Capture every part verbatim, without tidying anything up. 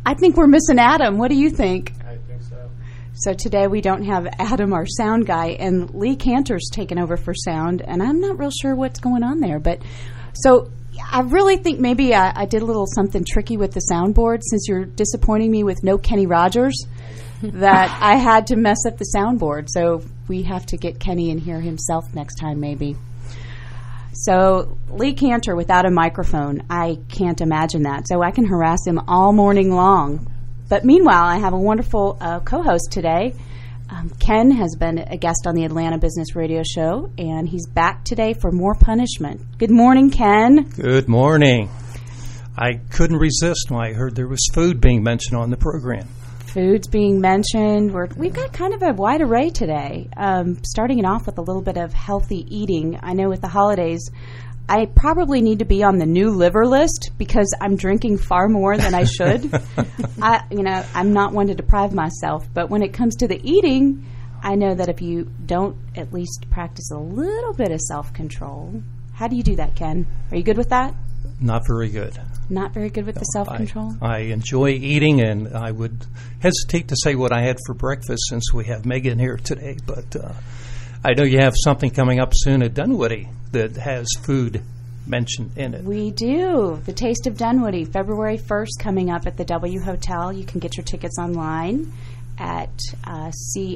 I think we're missing Adam. What do you think? I think so. So today we don't have Adam, our sound guy, and Lee Cantor's taken over for sound, and I'm not real sure what's going on there. But so I really think maybe I, I did a little something tricky with the soundboard since you're disappointing me with no Kenny Rogers, that I had to mess up the soundboard. So we have to get Kenny in here himself next time maybe. So Lee Cantor without a microphone, I can't imagine that. So I can harass him all morning long. But meanwhile, I have a wonderful uh, co-host today. Um, Ken has been a guest on the Atlanta Business Radio Show, and he's back today for more punishment. Good morning, Ken. Good morning. I couldn't resist when I heard there was food being mentioned on the program. Food's being mentioned. We're, we've got kind of a wide array today, um, starting it off with a little bit of healthy eating. I know with the holidays, I probably need to be on the new liver list because I'm drinking far more than I should. I, you know, I'm not one to deprive myself, but when it comes to the eating, I know that if you don't at least practice a little bit of self-control, how do you do that, Ken? Are you good with that? Not very good. Not very good with no, the self-control? I, I enjoy eating, and I would hesitate to say what I had for breakfast since we have Megan here today, but uh, I know you have something coming up soon at Dunwoody that has food mentioned in it. We do. The Taste of Dunwoody, February first, coming up at the W Hotel. You can get your tickets online at uh,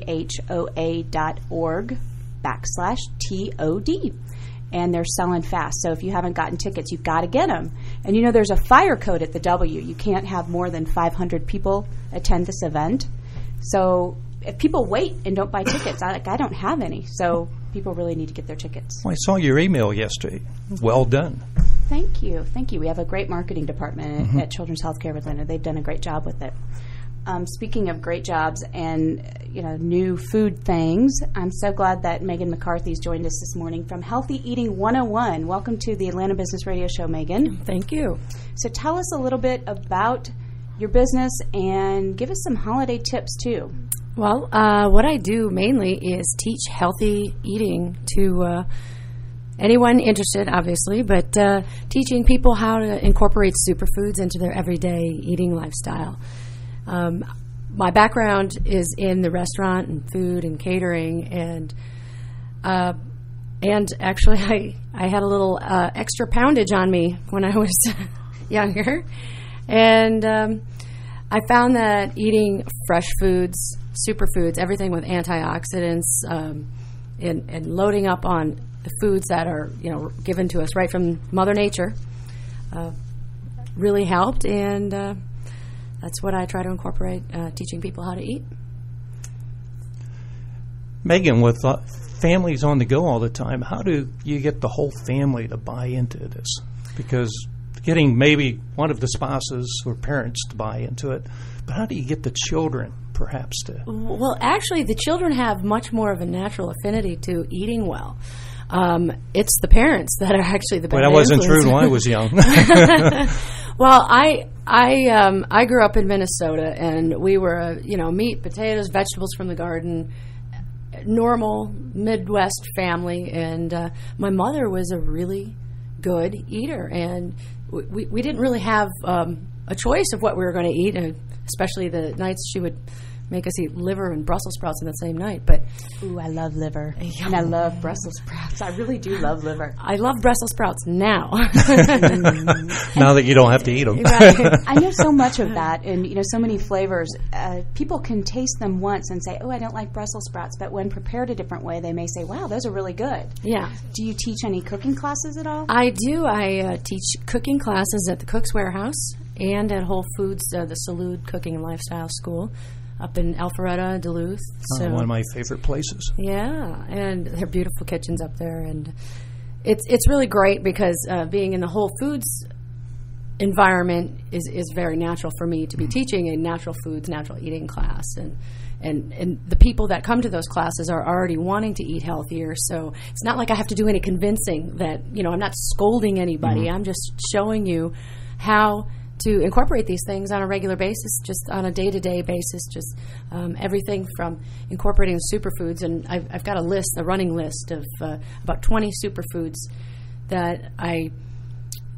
choa.org backslash T O D. And they're selling fast. So if you haven't gotten tickets, you've got to get them. And you know there's a fire code at the W. You can't have more than five hundred people attend this event. So if people wait and don't buy tickets, I, like, I don't have any. So people really need to get their tickets. Well, I saw your email yesterday. Well done. Thank you. Thank you. We have a great marketing department Mm-hmm. at, at Children's Healthcare of Atlanta. They've done a great job with it. Um, speaking of great jobs and, you know, new food things, I'm so glad that Megan McCarthy's joined us this morning from Healthy Eating one oh one. Welcome to the Atlanta Business Radio Show, Megan. Thank you. So tell us a little bit about your business and give us some holiday tips, too. Well, uh, what I do mainly is teach healthy eating to uh, anyone interested, obviously, but uh, teaching people how to incorporate superfoods into their everyday eating lifestyle. Um, my background is in the restaurant and food and catering, and uh, and actually I, I had a little uh, extra poundage on me when I was younger, and um, I found that eating fresh foods, superfoods, everything with antioxidants, um, and, and loading up on the foods that are, you know, given to us right from Mother Nature, uh, really helped, and uh, that's what I try to incorporate, uh, teaching people how to eat. Megan, with uh, families on the go all the time, how do you get the whole family to buy into this? Because getting maybe one of the spouses or parents to buy into it, but how do you get the children perhaps to? Well, actually, the children have much more of a natural affinity to eating well. Um, it's the parents that are actually the bad But that wasn't influence. true when I was young. Well, I I um, I grew up in Minnesota, and we were a, you know, meat, potatoes, vegetables from the garden, normal Midwest family, and uh, my mother was a really good eater, and we we didn't really have um, a choice of what we were going to eat, and especially the nights she would make us eat liver and Brussels sprouts in the same night. But Ooh, I love liver. And I love Brussels sprouts. I really do love liver. I love Brussels sprouts now. Now that you don't have to eat them. Right. I know so much of that, and you know, so many flavors. Uh, people can taste them once and say, "Oh, I don't like Brussels sprouts," but when prepared a different way, they may say, "Wow, those are really good." Yeah. Do you teach any cooking classes at all? I do. I uh, teach cooking classes at the Cook's Warehouse and at Whole Foods, uh, the Salud Cooking and Lifestyle School up in Alpharetta, Duluth. Uh, one of my favorite places. Yeah, and they're beautiful kitchens up there, and it's it's really great because uh, being in the Whole Foods environment is, is very natural for me to be teaching a natural foods, natural eating class, and and and the people that come to those classes are already wanting to eat healthier, so it's not like I have to do any convincing that, you know, I'm not scolding anybody. Mm-hmm. I'm just showing you how to incorporate these things on a regular basis, just on a day-to-day basis, just um, everything from incorporating superfoods. And I've, I've got a list, a running list of uh, about twenty superfoods that I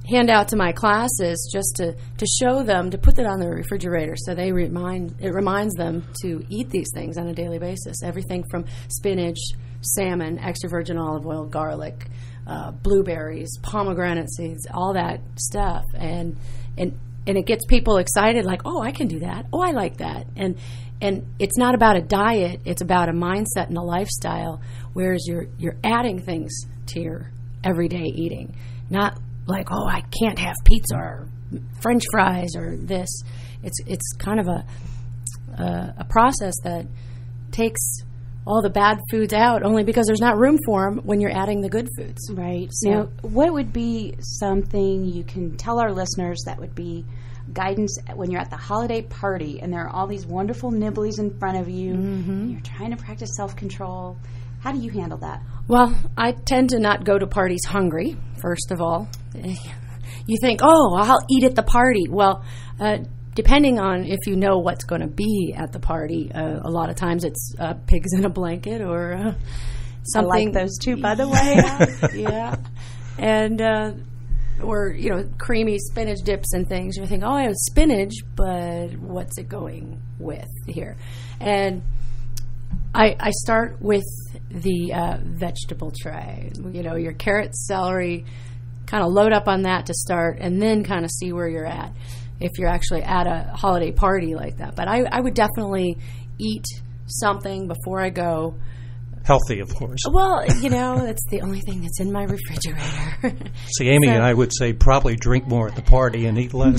hand out to my classes just to, to show them, to put that on the refrigerator so they remind it reminds them to eat these things on a daily basis. Everything from spinach, salmon, extra virgin olive oil, garlic, uh, blueberries, pomegranate seeds, all that stuff. And and and it gets people excited, like, oh, I can do that. Oh, I like that. And and it's not about a diet, it's about a mindset and a lifestyle, whereas you're you're adding things to your everyday eating. Not like, oh, I can't have pizza or French fries or this. It's it's kind of a a, a process that takes all the bad foods out only because there's not room for them when you're adding the good foods. Right. So, now, what would be something you can tell our listeners that would be guidance when you're at the holiday party and there are all these wonderful nibblies in front of you mm-hmm. and you're trying to practice self-control? How do you handle that? Well, I tend to not go to parties hungry, first of all. You think, oh, I'll eat at the party. Well, uh, depending on if you know what's going to be at the party, uh, a lot of times it's uh, pigs in a blanket or uh, something. I like those too, by the way. Yeah, yeah. And, uh, or, you know, creamy spinach dips and things. You think, oh, I have spinach, but what's it going with here? And I, I start with the uh, vegetable tray. You know, your carrots, celery, kind of load up on that to start, and then kind of see where you're at if you're actually at a holiday party like that. But I, I would definitely eat something before I go. Healthy, of course. Well, you know, that's the only thing that's in my refrigerator. See, Amy so, and I would say probably drink more at the party and eat less.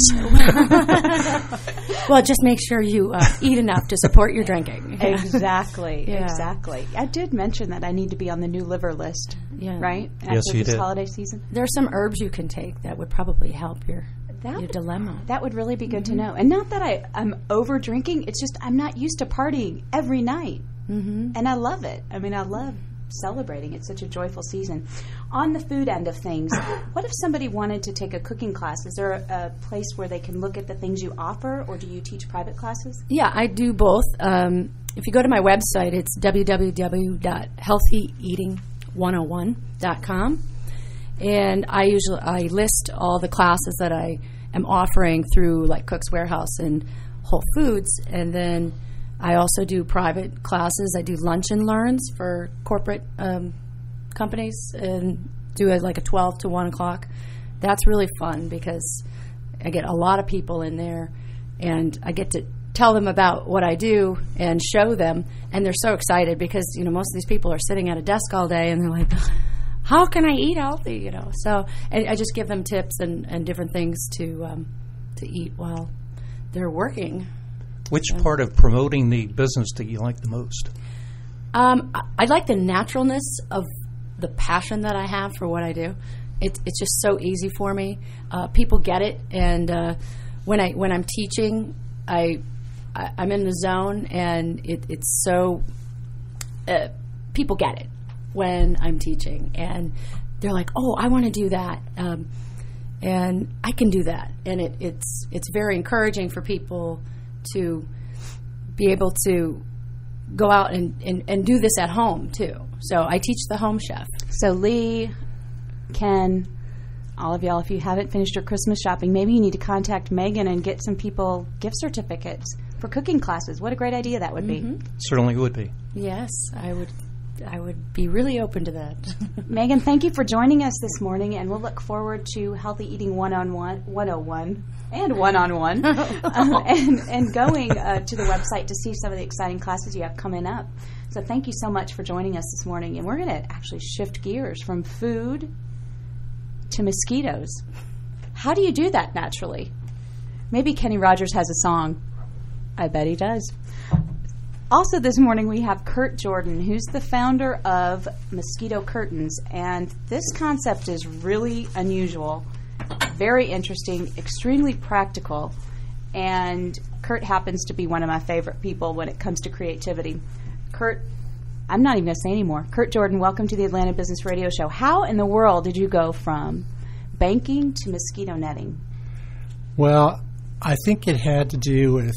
Well, just make sure you uh, eat enough to support your drinking. Exactly, Yeah. exactly. I did mention that I need to be on the new liver list, Yeah. right? Yes, After you this did. holiday season. There are some herbs you can take that would probably help your, That your would- dilemma. That would really be good to know. And not that I, I'm over drinking, it's just I'm not used to partying every night. Mm-hmm. And I love it. I mean, I love celebrating. It's such a joyful season. On the food end of things, what if somebody wanted to take a cooking class? Is there a, a place where they can look at the things you offer, or do you teach private classes? Yeah, I do both. Um, if you go to my website, it's w w w dot healthy eating one oh one dot com. And I usually I list all the classes that I am offering through like Cook's Warehouse and Whole Foods, and then I also do private classes. I do lunch and learns for corporate um, companies and do it like a twelve to one o'clock. That's really fun because I get a lot of people in there and I get to tell them about what I do and show them, and they're so excited because, you know, most of these people are sitting at a desk all day and they're like, how can I eat healthy, you know? So and I just give them tips and, and different things to um, to eat while they're working. Which part of promoting the business do you like the most? Um, I, I like the naturalness of the passion that I have for what I do. It, it's just so easy for me. Uh, people get it, and uh, when I when I'm teaching, I, I I'm in the zone, and it, it's so uh, people get it when I'm teaching, and they're like, "Oh, I want to do that," um, and I can do that, and it, it's it's very encouraging for people to be able to go out and, and, and do this at home, too. So I teach the home chef. So Lee, Ken, all of y'all, if you haven't finished your Christmas shopping, maybe you need to contact Megan and get some people gift certificates for cooking classes. What a great idea that would Mm-hmm. be. Certainly would be. Yes, I would I would be really open to that. Megan, thank you for joining us this morning, and we'll look forward to Healthy Eating one oh one, one oh one and one-on-one, um, and, and going uh, to the website to see some of the exciting classes you have coming up. So thank you so much for joining us this morning, and we're going to actually shift gears from food to mosquitoes. How do you do that naturally? Maybe Kenny Rogers has a song. I bet he does. Also this morning we have Kurt Jordan, who's the founder of Mosquito Curtains, and this concept is really unusual, very interesting, extremely practical, and Kurt happens to be one of my favorite people when it comes to creativity. Kurt, I'm not even going to say anymore. Kurt Jordan, welcome to the Atlanta Business Radio Show. How in the world did you go from banking to mosquito netting? Well, I think it had to do with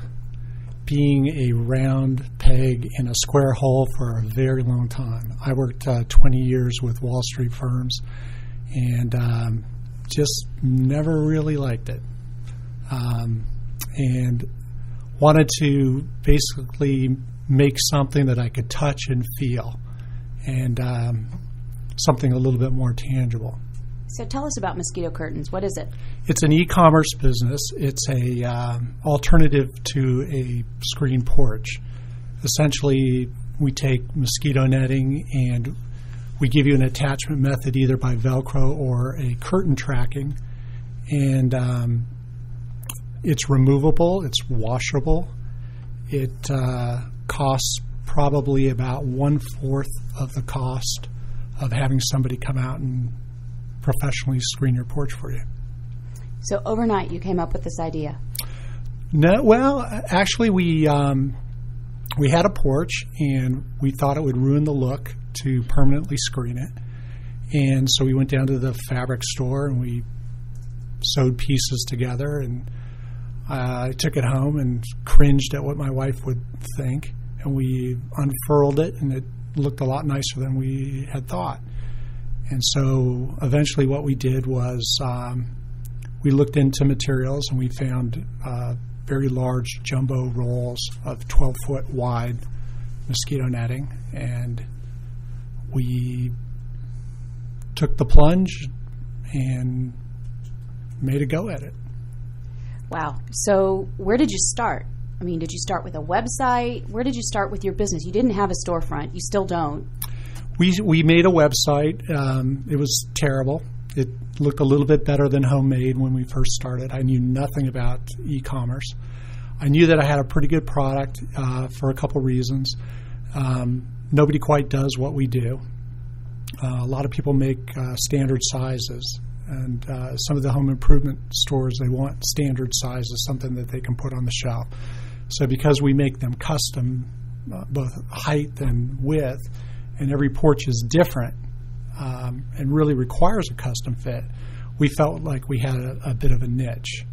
being a round peg in a square hole for a very long time. I worked uh, twenty years with Wall Street firms, and um, just never really liked it, um, and wanted to basically make something that I could touch and feel, and um, something a little bit more tangible. So tell us about Mosquito Curtains. What is it? It's an e-commerce business. It's a um, alternative to a screen porch. Essentially, we take mosquito netting and we give you an attachment method either by Velcro or a curtain tracking, and um, it's removable, it's washable. It uh, costs probably about one-fourth of the cost of having somebody come out and professionally screen your porch for you. So overnight you came up with this idea. No, well, actually we um, we had a porch and we thought it would ruin the look to permanently screen it. And so we went down to the fabric store and we sewed pieces together, and uh, I took it home and cringed at what my wife would think. And we unfurled it and it looked a lot nicer than we had thought. And so eventually what we did was um, we looked into materials and we found uh, very large jumbo rolls of twelve-foot wide mosquito netting. And we took the plunge and made a go at it. Wow. So where did you start? I mean, did you start with a website? Where did you start with your business? You didn't have a storefront. You still don't. We we made a website. Um, it was terrible. It looked a little bit better than Homemade when we first started. I knew nothing about e-commerce. I knew that I had a pretty good product uh, for a couple reasons. Um, nobody quite does what we do. Uh, a lot of people make uh, standard sizes, and uh, some of the home improvement stores, they want standard sizes, something that they can put on the shelf. So because we make them custom, uh, both height and width, and every porch is different um, and really requires a custom fit, we felt like we had a, a bit of a niche.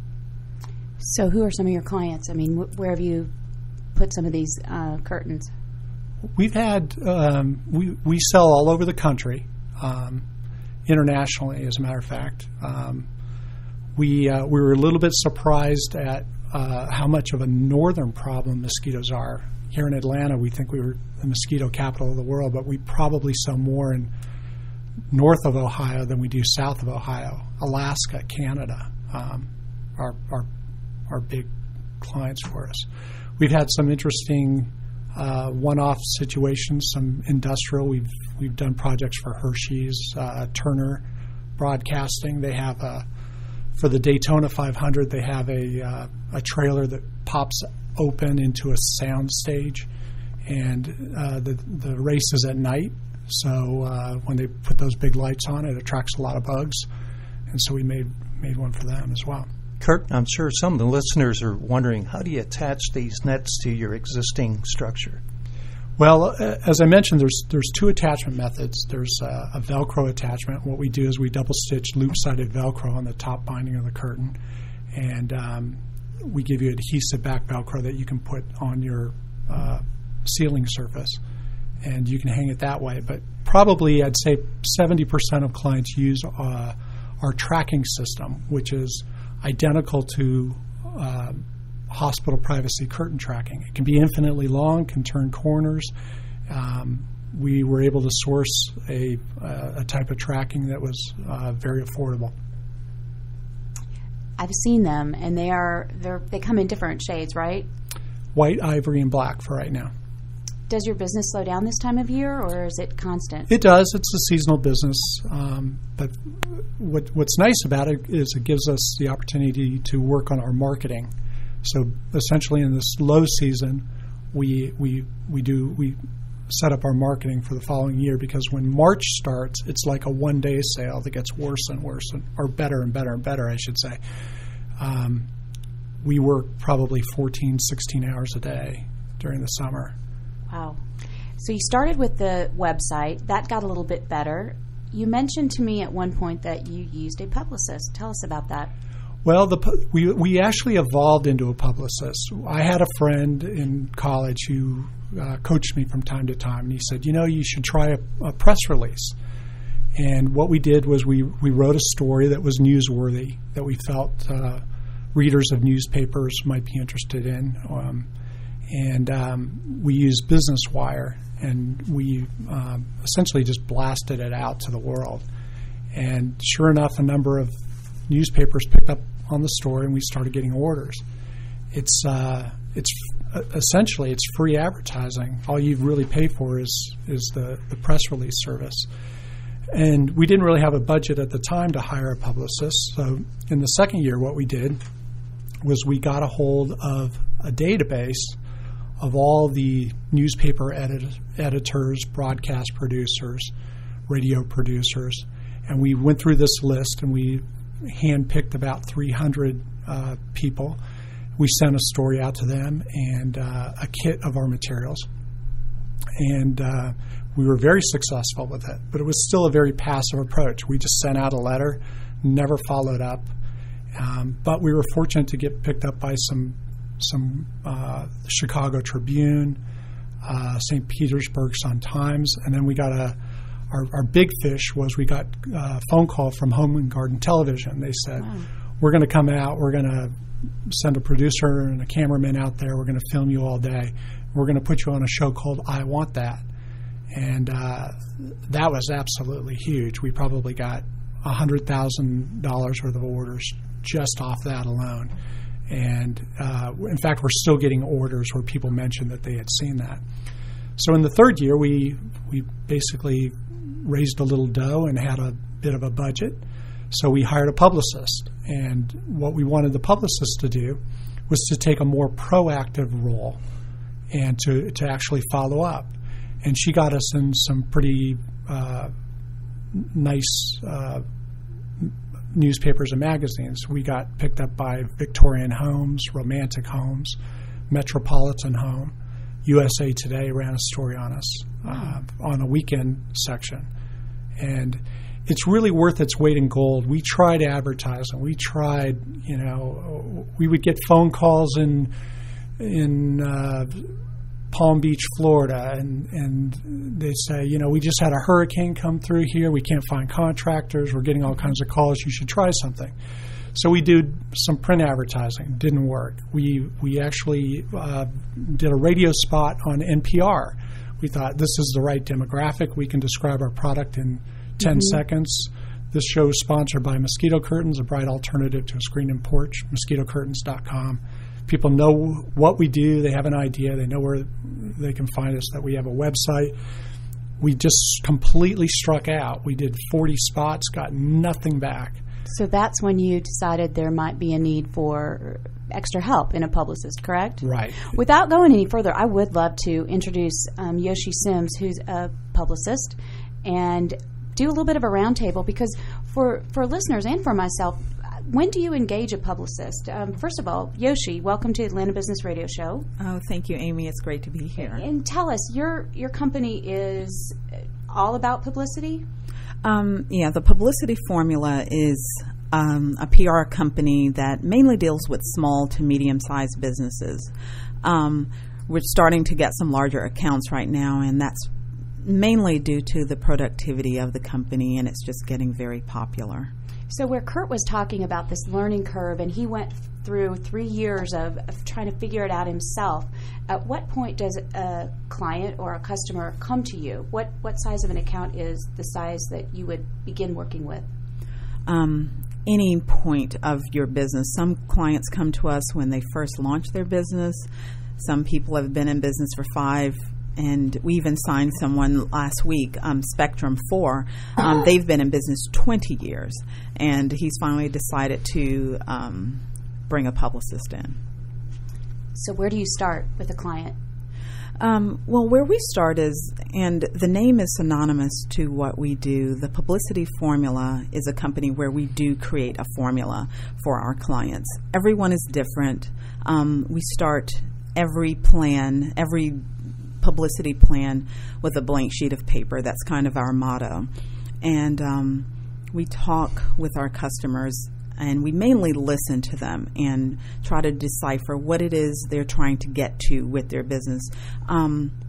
So who are some of your clients? I mean, wh- where have you put some of these uh, curtains? We've had, um, we, we sell all over the country, um, internationally, as a matter of fact. Um, we, uh, we were a little bit surprised at uh, how much of a northern problem mosquitoes are. Here in Atlanta, we think we were the mosquito capital of the world, but we probably sell more in north of Ohio than we do south of Ohio. Alaska, Canada um, are, are, are big clients for us. We've had some interesting uh, one-off situations, some industrial. We've we've done projects for Hershey's, uh, Turner Broadcasting. They have a, for the Daytona five hundred, they have a uh, a trailer that pops open into a sound stage, and uh, the the race is at night. So uh, when they put those big lights on, it attracts a lot of bugs, and so we made made one for them as well. Kurt, I'm sure some of the listeners are wondering, how do you attach these nets to your existing structure? Well, uh, as I mentioned, there's there's two attachment methods. There's uh, a Velcro attachment. What we do is we double stitch loop-sided Velcro on the top binding of the curtain, and um, we give you adhesive back Velcro that you can put on your uh, ceiling surface, and you can hang it that way. But probably I'd say seventy percent of clients use uh, our tracking system, which is identical to uh, hospital privacy curtain tracking. It can be infinitely long, can turn corners. Um, we were able to source a, uh, a type of tracking that was uh, very affordable. I've seen them, and they are they they come in different shades, right? White, ivory, and black for right now. Does your business slow down this time of year, or is it constant? It does. It's a seasonal business. Um, but what, what's nice about it is it gives us the opportunity to work on our marketing. So essentially in this low season, we we we do we set up our marketing for the following year, because when March starts, it's like a one-day sale that gets worse and worse, and, or better and better and better, I should say. Um, we work probably fourteen, sixteen hours a day during the summer. Wow. So you started with the website. That got a little bit better. You mentioned to me at one point that you used a publicist. Tell us about that. Well, the we we actually evolved into a publicist. I had a friend in college who uh, coached me from time to time, and he said, you know, you should try a, a press release. And what we did was we, we wrote a story that was newsworthy, that we felt uh, readers of newspapers might be interested in. Um, and um, we used Business Wire, and we um, essentially just blasted it out to the world. And sure enough, a number of newspapers picked up on the story, and we started getting orders. It's uh, it's uh, essentially it's free advertising. All you really pay for is is the, the press release service. And we didn't really have a budget at the time to hire a publicist. So in the second year, what we did was we got a hold of a database of all the newspaper edit- editors, broadcast producers, radio producers, and we went through this list and we handpicked about three hundred uh, people. We sent a story out to them and uh, a kit of our materials. And uh, we were very successful with it, but it was still a very passive approach. We just sent out a letter, never followed up. Um, but we were fortunate to get picked up by some some uh, Chicago Tribune, uh, Saint Petersburg Sun-Times, and then we got a our, our big fish was we got a phone call from Home and Garden Television. They said, wow. We're going to come out, we're going to send a producer and a cameraman out there, we're going to film you all day. We're going to put you on a show called I Want That. And uh, that was absolutely huge. We probably got one hundred thousand dollars worth of orders just off that alone. And uh, in fact, we're still getting orders where people mentioned that they had seen that. So in the third year, we we basically raised a little dough and had a bit of a budget. So we hired a publicist. And what we wanted the publicist to do was to take a more proactive role and to, to actually follow up. And she got us in some pretty uh, nice uh, newspapers and magazines. We got picked up by Victorian Homes, Romantic Homes, Metropolitan Home. U S A Today ran a story on us uh, on a weekend section. And it's really worth its weight in gold. We tried advertising. We tried, you know, we would get phone calls in in uh, Palm Beach, Florida, and, and they say, you know, we just had a hurricane come through here. We can't find contractors. We're getting all kinds of calls. You should try something. So we did some print advertising. Didn't work. We we actually uh, did a radio spot on N P R. We thought this is the right demographic. We can describe our product in ten mm-hmm. seconds. This show is sponsored by Mosquito Curtains, a bright alternative to a screen and porch, mosquito curtains dot com. People know what we do. They have an idea. They know where they can find us, that we have a website. We just completely struck out. We did forty spots, got nothing back. So that's when you decided there might be a need for extra help in a publicist, correct? Right. Without going any further, I would love to introduce um, Yoshi Sims, who's a publicist, and do a little bit of a roundtable, because for, for listeners and for myself, when do you engage a publicist? Um, first of all, Yoshi, welcome to Atlanta Business Radio Show. Oh, thank you, Amy. It's great to be here. And tell us, your your company is all about publicity? Um, yeah, the Publicity Formula is um, a P R company that mainly deals with small to medium-sized businesses. Um, we're starting to get some larger accounts right now, and that's mainly due to the productivity of the company, and it's just getting very popular. So where Kurt was talking about this learning curve, and he went through three years of, of trying to figure it out himself, at what point does a client or a customer come to you? What what size of an account is the size that you would begin working with? Um, any point of your business. Some clients come to us when they first launch their business. Some people have been in business for five And we even signed someone last week, um, Spectrum four. Um, they've been in business twenty years, and he's finally decided to um, bring a publicist in. So where do you start with a client? Um, well, where we start is, and the name is synonymous to what we do, the Publicity Formula is a company where we do create a formula for our clients. Everyone is different. Um, we start every plan, every publicity plan with a blank sheet of paper. That's kind of our motto. And um, we talk with our customers, and we mainly listen to them and try to decipher what it is they're trying to get to with their business. Um,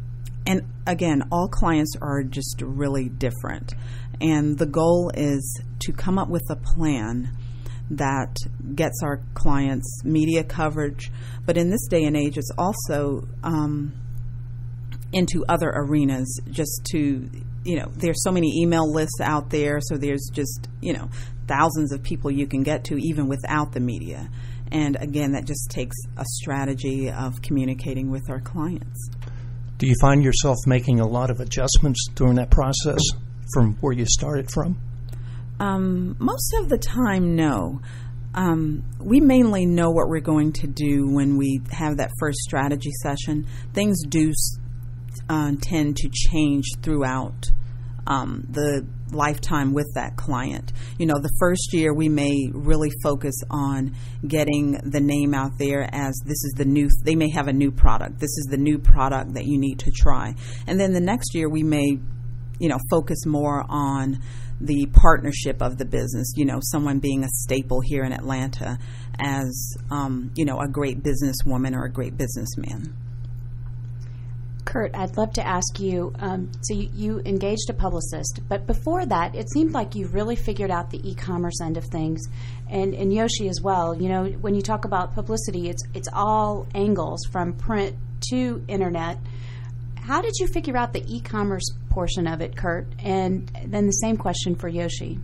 and again, all clients are just really different. And the goal is to come up with a plan that gets our clients media coverage. But in this day and age, it's also um, into other arenas, just to, you know, there's so many email lists out there, so there's just, you know, thousands of people you can get to even without the media. And again, that just takes a strategy of communicating with our clients. Do you find yourself making a lot of adjustments during that process from where you started from? Um, most of the time, no. Um, we mainly know what we're going to do when we have that first strategy session. Things do uh, tend to change throughout um, the lifetime with that client. You know, the first year we may really focus on getting the name out there as this is the new, they may have a new product. This is the new product that you need to try. And then the next year we may, you know, focus more on the partnership of the business, you know, someone being a staple here in Atlanta as, um, you know, a great businesswoman or a great businessman. Kurt, I'd love to ask you, um, so you, you engaged a publicist, but before that, it seemed like you really figured out the e-commerce end of things, and, and Yoshi as well. You know, when you talk about publicity, it's it's all angles from print to internet. How did you figure out the e-commerce portion of it, Kurt? And then the same question for Yoshi.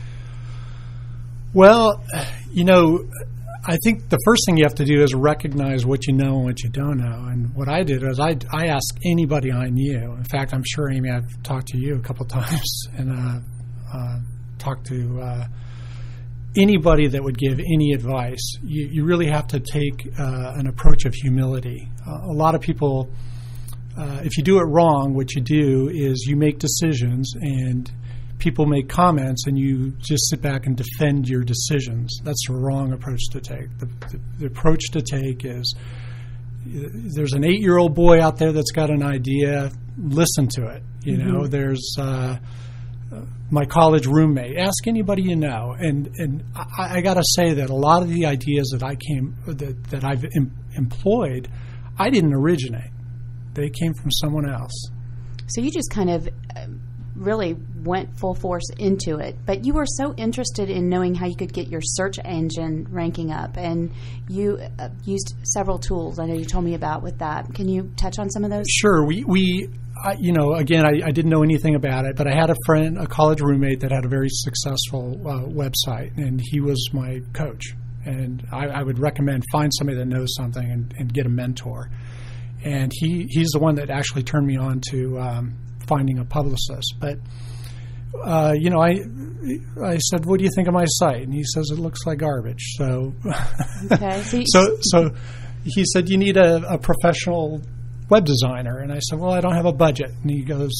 Well, you know, I think the first thing you have to do is recognize what you know and what you don't know. And what I did is I, I asked anybody I knew. In fact, I'm sure, Amy, I've talked to you a couple times and uh, uh, talked to uh, anybody that would give any advice. You, you really have to take uh, an approach of humility. Uh, a lot of people, uh, if you do it wrong, what you do is you make decisions and people make comments and you just sit back and defend your decisions. That's the wrong approach to take. The, the, the approach to take is there's an eight-year-old boy out there that's got an idea, listen to it. You mm-hmm. know, there's uh, my college roommate. Ask anybody you know. And and I, I got to say that a lot of the ideas that I came that, that I've em- employed, I didn't originate. They came from someone else. So you just kind of really went full force into it, but you were so interested in knowing how you could get your search engine ranking up, and you uh, used several tools I know you told me about with that. Can you touch on some of those? Sure. We, we I, you know, again, I, I didn't know anything about it, but I had a friend, a college roommate that had a very successful uh, website, and he was my coach. And I, I would recommend find somebody that knows something and, and get a mentor. And he, he's the one that actually turned me on to um, finding a publicist. But, uh, you know, I I said, what do you think of my site? And he says, it looks like garbage. So okay. so, so, so he said, you need a, a professional web designer. And I said, well, I don't have a budget. And he goes,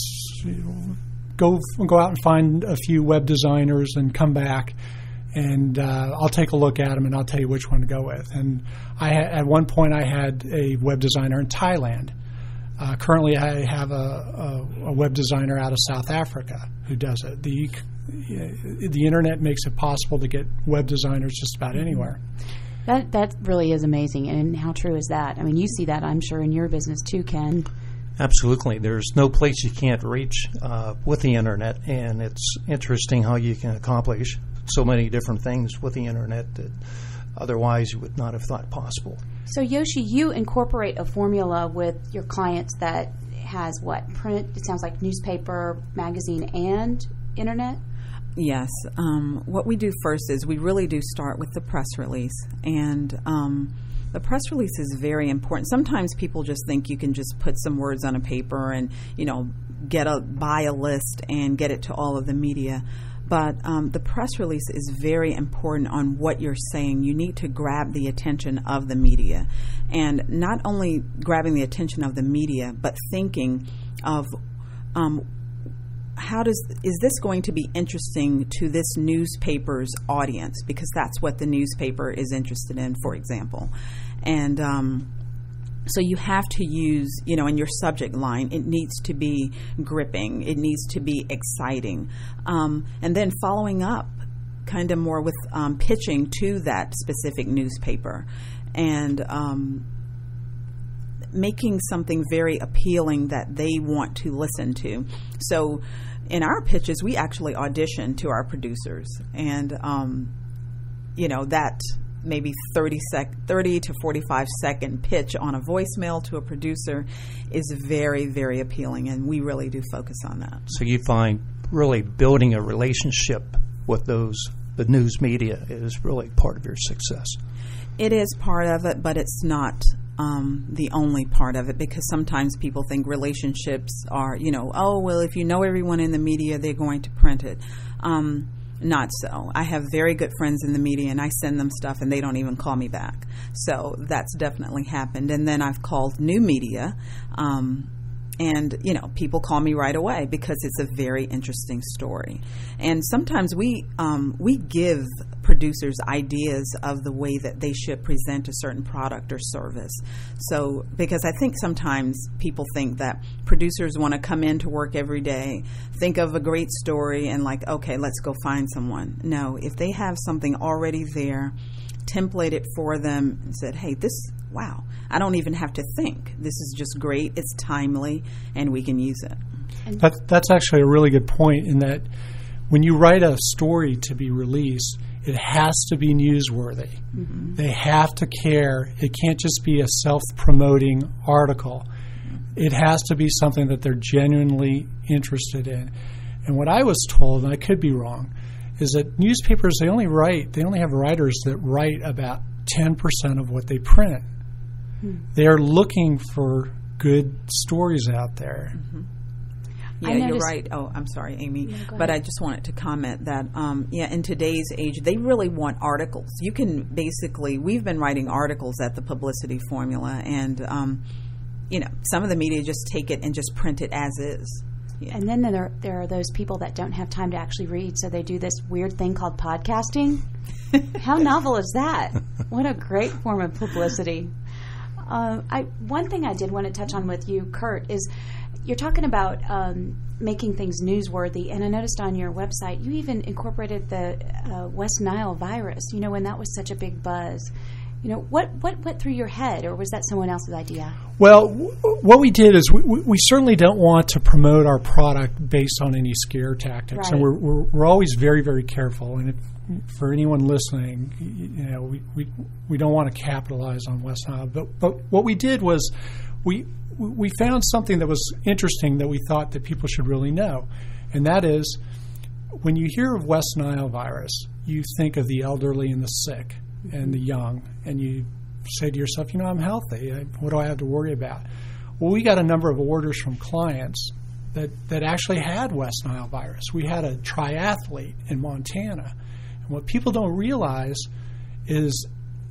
go go out and find a few web designers and come back. And uh, I'll take a look at them, and I'll tell you which one to go with. And I ha- at one point, I had a web designer in Thailand. Uh, currently, I have a, a, a web designer out of South Africa who does it. The the internet makes it possible to get web designers just about anywhere. That that really is amazing. And how true is that? I mean, you see that, I'm sure, in your business too, Ken. Absolutely. There's no place you can't reach uh, with the internet, and it's interesting how you can accomplish so many different things with the internet that otherwise you would not have thought possible. So, Yoshi, you incorporate a formula with your clients that has what? Print, it sounds like newspaper, magazine, and internet? Yes. Um, what we do first is we really do start with the press release. And um, the press release is very important. Sometimes people just think you can just put some words on a paper and, you know, get a buy a list and get it to all of the media. But um, the press release is very important on what you're saying. You need to grab the attention of the media. And not only grabbing the attention of the media, but thinking of um, how does is this going to be interesting to this newspaper's audience? Because that's what the newspaper is interested in, for example. And um So you have to use, you know, in your subject line, it needs to be gripping. It needs to be exciting. Um, and then following up kind of more with um, pitching to that specific newspaper. And um, making something very appealing that they want to listen to. So in our pitches, we actually audition to our producers, and um, you know, that maybe thirty sec, thirty to forty-five second pitch on a voicemail to a producer is very, very appealing, and we really do focus on that. So you find really building a relationship with those, the news media, is really part of your success. It is part of it, but it's not um, the only part of it, because sometimes people think relationships are, you know, oh, well, if you know everyone in the media, they're going to print it. Um, not so. I have very good friends in the media, and I send them stuff, and they don't even call me back. So that's definitely happened. And then I've called new media, um, and, you know, people call me right away because it's a very interesting story. And sometimes we um, we give producers ideas of the way that they should present a certain product or service. So, because I think sometimes people think that producers want to come in to work every day, think of a great story, and like, okay, let's go find someone. No, if they have something already there, templated for them, and said, hey, this, wow, I don't even have to think. This is just great. It's timely, and we can use it. That, that's actually a really good point, in that when you write a story to be released, it has to be newsworthy. Mm-hmm. They have to care. It can't just be a self-promoting article. It has to be something that they're genuinely interested in. And what I was told, and I could be wrong, is that newspapers, they only write, they only have writers that write about ten percent of what they print. Hmm. They're looking for good stories out there. Mm-hmm. Yeah, you're right. Oh, I'm sorry, Amy. No, but I just wanted to comment that, um, yeah, in today's age, they really want articles. You can basically, we've been writing articles at the Publicity Formula, and, um, you know, some of the media just take it and just print it as is. Yeah. And then there, there are those people that don't have time to actually read, so they do this weird thing called podcasting. How novel is that? What a great form of publicity. Uh, I one thing I did want to touch on with you, Kurt, is you're talking about um, making things newsworthy, and I noticed on your website you even incorporated the uh, West Nile virus, you know, when that was such a big buzz. You know, what, what went through your head, or was that someone else's idea? Well, w- what we did is we, we certainly don't want to promote our product based on any scare tactics, right. and we're, we're we're always very, very careful. And if, for anyone listening, you know, we, we we don't want to capitalize on West Nile. But but what we did was we we found something that was interesting that we thought that people should really know, and that is, when you hear of West Nile virus, you think of the elderly and the sick and the young, and you say to yourself, you know, I'm healthy. What do I have to worry about? Well, we got a number of orders from clients that, that actually had West Nile virus. We had a triathlete in Montana. And what people don't realize is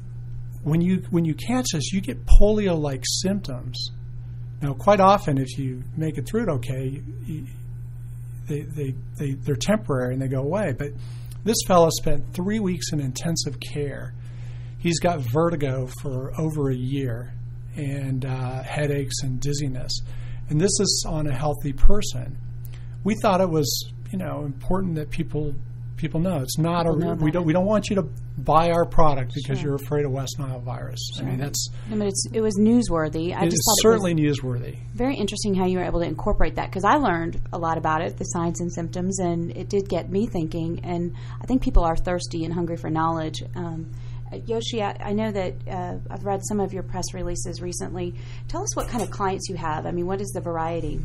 when you when you catch this, you get polio-like symptoms. Now, quite often, if you make it through it okay, you, they, they, they, they're temporary and they go away. But this fellow spent three weeks in intensive care. He's got vertigo for over a year and uh, headaches and dizziness. And this is on a healthy person. We thought it was, you know, important that people people know. It's not a know we don't it. we don't want you to buy our product because Sure. you're afraid of West Nile virus. Sure. I mean, that's I mean, it's, it was newsworthy. I it just is thought certainly it was newsworthy. very interesting how you were able to incorporate that, because I learned a lot about it, the signs and symptoms, and it did get me thinking. And I think people are thirsty and hungry for knowledge. Um, uh, Yoshi, I, I know that uh, I've read some of your press releases recently. Tell us what kind of clients you have. I mean, what is the variety?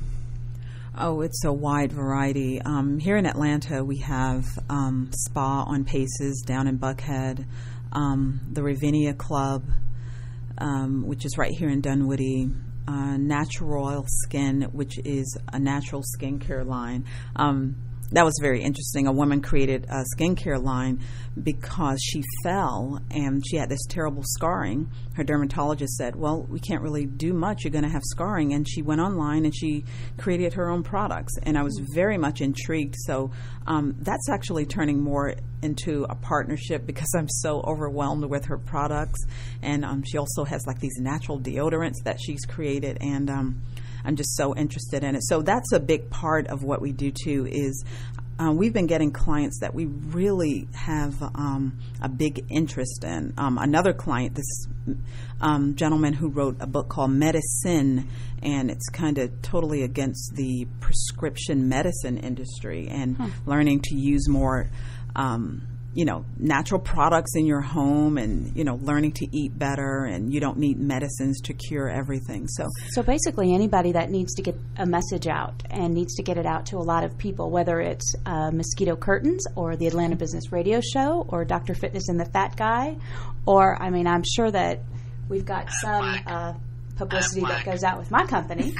Oh, it's a wide variety. Um, here in Atlanta, we have um, Spa on Paces down in Buckhead, um, the Ravinia Club, um, which is right here in Dunwoody, uh, Natural Oil Skin, which is a natural skincare line. Um, that was very interesting. A woman created a skincare line because she fell and she had this terrible scarring. Her dermatologist said, well, we can't really do much. You're going to have scarring. And she went online and she created her own products. And I was very much intrigued. So um, that's actually turning more into a partnership because I'm so overwhelmed with her products. And um, she also has like these natural deodorants that she's created. And um, I'm just so interested in it. So that's a big part of what we do too is uh, we've been getting clients that we really have um, a big interest in. Um, another client, this um, gentleman who wrote a book called Medicine, and it's kind of totally against the prescription medicine industry, and huh. learning to use more um, you know, natural products in your home, and, you know, learning to eat better, and you don't need medicines to cure everything. So, so basically anybody that needs to get a message out and needs to get it out to a lot of people, whether it's uh, Mosquito Curtains or the Atlanta Business Radio Show or Doctor Fitness and the Fat Guy, or, I mean, I'm sure that we've got some uh, publicity that goes out with my company.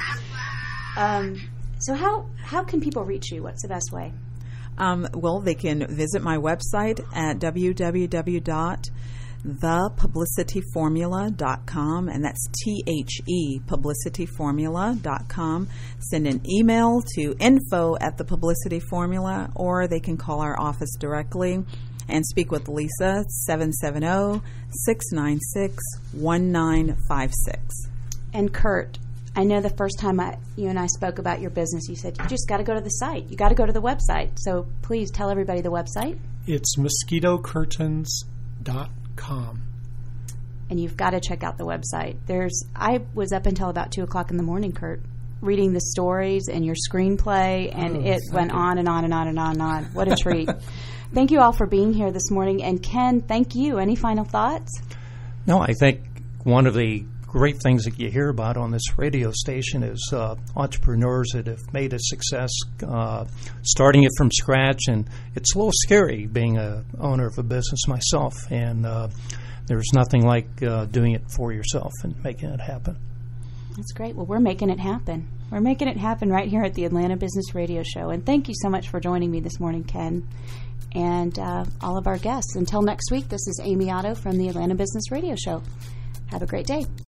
Um, so how, how can people reach you? What's the best way? Um, well, they can visit my website at w w w dot the publicity formula dot com, and that's T H E, publicity formula dot com. Send an email to info at the publicity formula, or they can call our office directly and speak with Lisa, seven seven zero, six nine six, one nine five six. And Kurt, I know the first time I, you and I spoke about your business, you said you just got to go to the site. You got to go to the website. So please tell everybody the website. It's mosquito curtains dot com. And you've got to check out the website. There's, I was up until about two o'clock in the morning, Kurt, reading the stories and your screenplay, and oh, it went you. on and on and on and on and on. What a treat. Thank you all for being here this morning. And Ken, thank you. Any final thoughts? No, I think one of the great things that you hear about on this radio station is uh, entrepreneurs that have made a success uh, starting it from scratch, and it's a little scary being a owner of a business myself, and uh, there's nothing like uh, doing it for yourself and making it happen. That's great. Well, we're making it happen. We're making it happen right here at the Atlanta Business Radio Show, and thank you so much for joining me this morning, Ken, and uh, all of our guests. Until next week, this is Amy Otto from the Atlanta Business Radio Show. Have a great day.